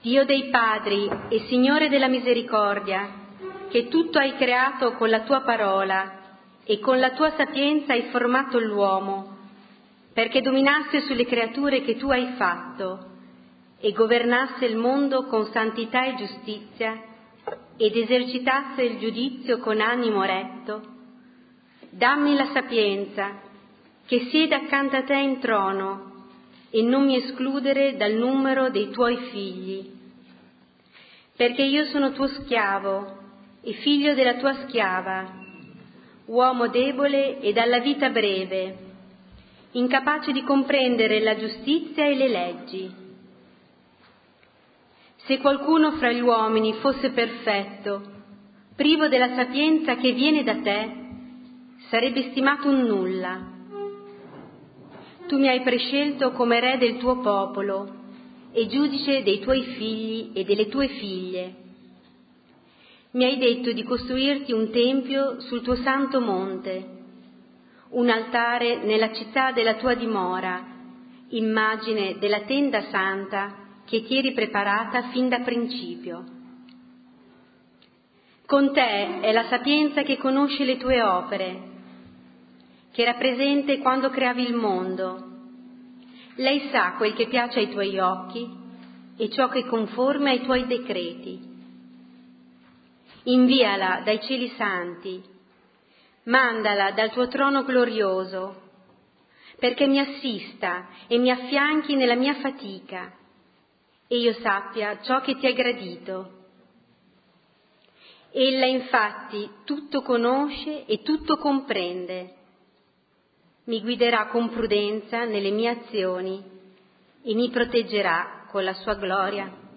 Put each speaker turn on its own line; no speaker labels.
Dio dei padri e Signore della misericordia, che tutto hai creato con la tua parola e con la tua sapienza hai formato l'uomo, perché dominasse sulle creature che tu hai fatto e governasse il mondo con santità e giustizia ed esercitasse il giudizio con animo retto, dammi la sapienza, che sieda accanto a te in trono, e non mi escludere dal numero dei tuoi figli. Perché io sono tuo schiavo e figlio della tua schiava, uomo debole e dalla vita breve, incapace di comprendere la giustizia e le leggi. Se qualcuno fra gli uomini fosse perfetto, privo della sapienza che viene da te, sarebbe stimato un nulla. Tu mi hai prescelto come re del tuo popolo e giudice dei tuoi figli e delle tue figlie. Mi hai detto di costruirti un tempio sul tuo santo monte, un altare nella città della tua dimora, immagine della tenda santa che ti eri preparata fin da principio. Con te è la sapienza che conosce le tue opere, che era presente quando creavi il mondo. Lei sa quel che piace ai tuoi occhi e ciò che è conforme ai tuoi decreti. Inviala dai cieli santi, mandala dal tuo trono glorioso, perché mi assista e mi affianchi nella mia fatica e io sappia ciò che ti è gradito. Ella infatti tutto conosce e tutto comprende. Mi guiderà con prudenza nelle mie azioni e mi proteggerà con la sua gloria.